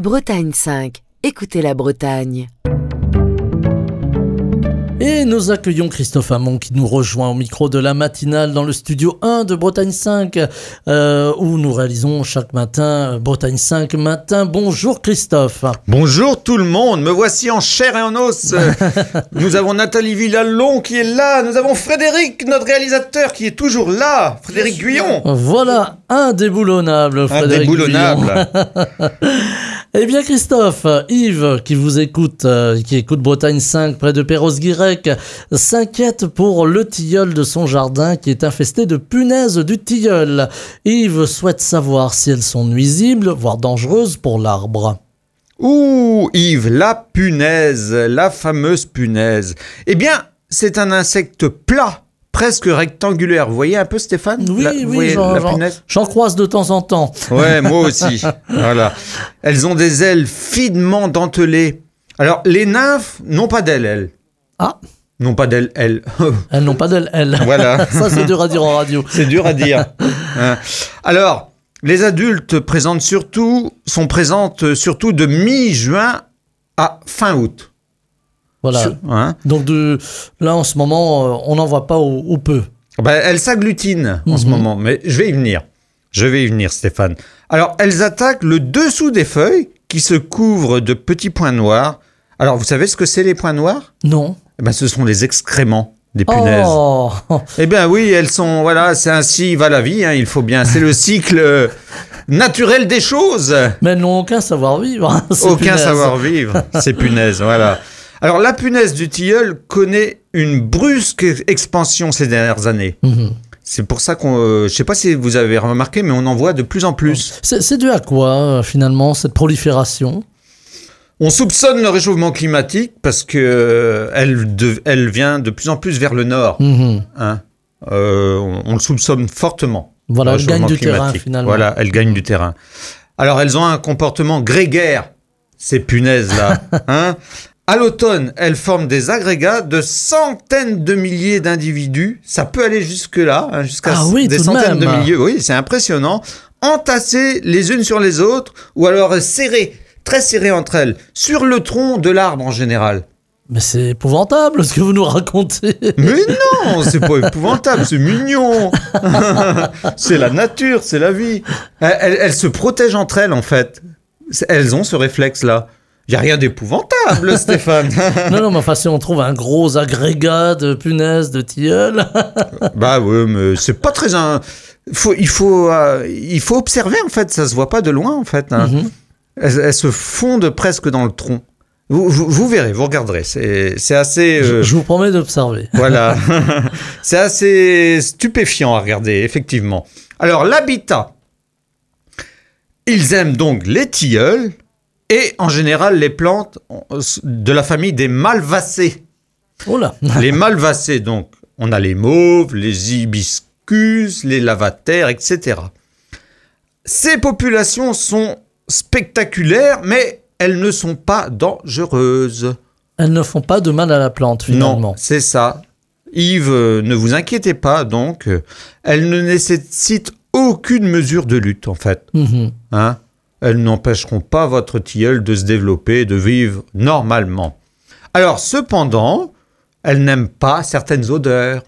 Bretagne 5. Écoutez la Bretagne. Et nous accueillons Christophe Hamon qui nous rejoint au micro de la matinale dans le studio 1 de Bretagne 5 où nous réalisons chaque matin Bretagne 5 matin. Bonjour Christophe. Bonjour tout le monde, me voici en chair et en os. Nous avons Nathalie Villalon qui est là, nous avons Frédéric, notre réalisateur qui est toujours là, Frédéric Guyon. Voilà, indéboulonnable Frédéric Indéboulonnable. Eh bien Christophe, Yves qui vous écoute, qui écoute Bretagne 5 près de Perros-Guirec, s'inquiète pour le tilleul de son jardin qui est infesté de punaises du tilleul. Yves souhaite savoir si elles sont nuisibles, voire dangereuses pour l'arbre. Ouh, Yves, la punaise, la fameuse punaise. Eh bien, c'est un insecte plat, presque rectangulaire. Vous voyez un peu Stéphane ? Oui, j'en croise de temps en temps. Ouais, moi aussi. Voilà. Elles ont des ailes finement dentelées. Alors, les nymphes n'ont pas d'ailes, elles. Ah. Non pas d'elles, elles. Elles n'ont pas d'ailes, elles. Voilà. Ça, c'est dur à dire en radio. C'est dur à dire. Alors, les adultes sont présentes surtout de mi-juin à fin août. Voilà. Donc là, en ce moment, on n'en voit pas ou peu. Elles s'agglutinent en ce moment, mais je vais y venir, Stéphane. Alors, elles attaquent le dessous des feuilles qui se couvrent de petits points noirs. Alors, vous savez ce que c'est les points noirs ? Non. Ce sont les excréments des punaises. Oh. Eh bien oui, elles sont, voilà, c'est ainsi va la vie, il faut bien, c'est le cycle naturel des choses. Mais elles n'ont aucun savoir-vivre. Aucun savoir-vivre, ces punaises, voilà. Alors la punaise du tilleul connaît une brusque expansion ces dernières années. C'est pour ça je ne sais pas si vous avez remarqué, mais on en voit de plus en plus. C'est dû à quoi, finalement, cette prolifération ? On soupçonne le réchauffement climatique parce que elle vient de plus en plus vers le nord. On le soupçonne fortement. Voilà, elle gagne du terrain finalement. Voilà, elle gagne du terrain. Alors, elles ont un comportement grégaire, ces punaises-là. À l'automne, elles forment des agrégats de centaines de milliers d'individus. Ça peut aller jusque-là, jusqu'à des centaines de milliers. Oui, c'est impressionnant. Entassées les unes sur les autres ou alors serrées. Très serrées entre elles, sur le tronc de l'arbre en général. Mais c'est épouvantable ce que vous nous racontez. Mais non, c'est pas épouvantable, c'est mignon. C'est la nature, c'est la vie. Elles se protègent entre elles en fait. Elles ont ce réflexe-là. Il n'y a rien d'épouvantable, Stéphane. Non, mais enfin, si on trouve un gros agrégat de punaises, de tilleul. Oui, mais c'est pas très... Il faut observer en fait, ça se voit pas de loin en fait. Elles se fondent presque dans le tronc. Vous verrez, vous regarderez. C'est assez... Je vous promets d'observer. Voilà. C'est assez stupéfiant à regarder, effectivement. Alors, l'habitat. Ils aiment donc les tilleuls et, en général, les plantes de la famille des malvacées. Oh là. Les malvacées, donc, on a les mauves, les hibiscus, les lavataires, etc. Ces populations sont spectaculaires, mais elles ne sont pas dangereuses. Elles ne font pas de mal à la plante, finalement. Non, c'est ça. Yves, ne vous inquiétez pas, donc. Elles ne nécessitent aucune mesure de lutte, en fait. Elles n'empêcheront pas votre tilleul de se développer et de vivre normalement. Alors, cependant, elles n'aiment pas certaines odeurs.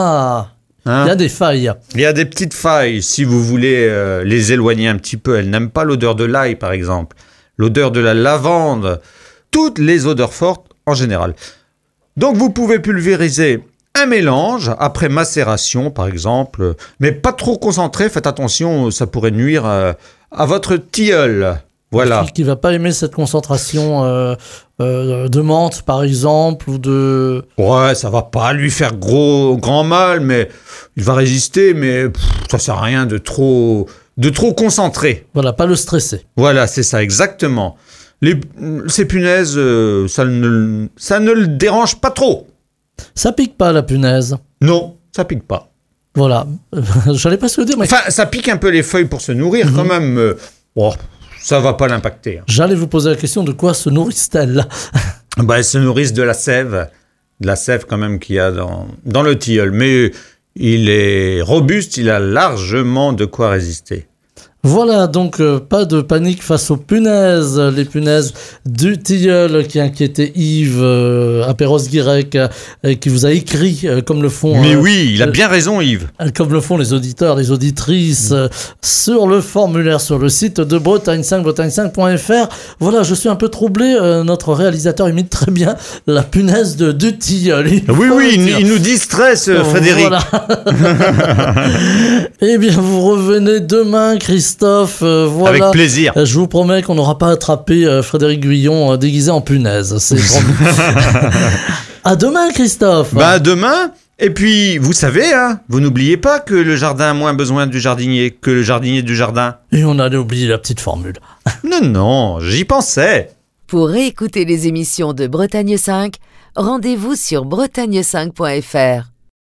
Il y a des failles. Il y a des petites failles, si vous voulez les éloigner un petit peu. Elles n'aiment pas l'odeur de l'ail, par exemple. L'odeur de la lavande. Toutes les odeurs fortes, en général. Donc, vous pouvez pulvériser un mélange après macération, par exemple. Mais pas trop concentré, faites attention, ça pourrait nuire à votre tilleul. Voilà. Qui ne va pas aimer cette concentration de menthe, par exemple, ou de... Ouais, ça va pas lui faire grand mal, mais il va résister, mais ça sert à rien de trop concentré. Voilà, pas le stresser. Voilà, c'est ça, exactement. Ces punaises, ça ne le dérange pas trop. Ça pique pas, la punaise? Non, ça pique pas. Voilà. J'allais pas se le dire, mais... Enfin, ça pique un peu les feuilles pour se nourrir, quand même. Ça va pas l'impacter. J'allais vous poser la question, de quoi se nourrissent-elles? Elles se nourrissent de la sève quand même qu'il y a dans le tilleul. Mais il est robuste, il a largement de quoi résister. Voilà, donc pas de panique face aux punaises. Les punaises du tilleul qui inquiétaient Yves à Perros-Guirec, qui vous a écrit comme le font... Mais oui, il a bien raison, Yves. Comme le font les auditeurs, les auditrices, sur le formulaire sur le site de Bretagne5, bretagne5.fr. Voilà, je suis un peu troublé. Notre réalisateur imite très bien la punaise du tilleul. Oui, il nous distrait, Frédéric. Voilà. Eh bien, vous revenez demain, Christophe. Voilà. Avec plaisir. Je vous promets qu'on n'aura pas attrapé Frédéric Guyon déguisé en punaise. C'est promis. À demain, Christophe. Bah, demain. Et puis, vous savez, hein, vous n'oubliez pas que le jardin a moins besoin du jardinier que le jardinier du jardin. Et on allait oublier la petite formule. Non, j'y pensais. Pour réécouter les émissions de Bretagne 5, rendez-vous sur bretagne5.fr.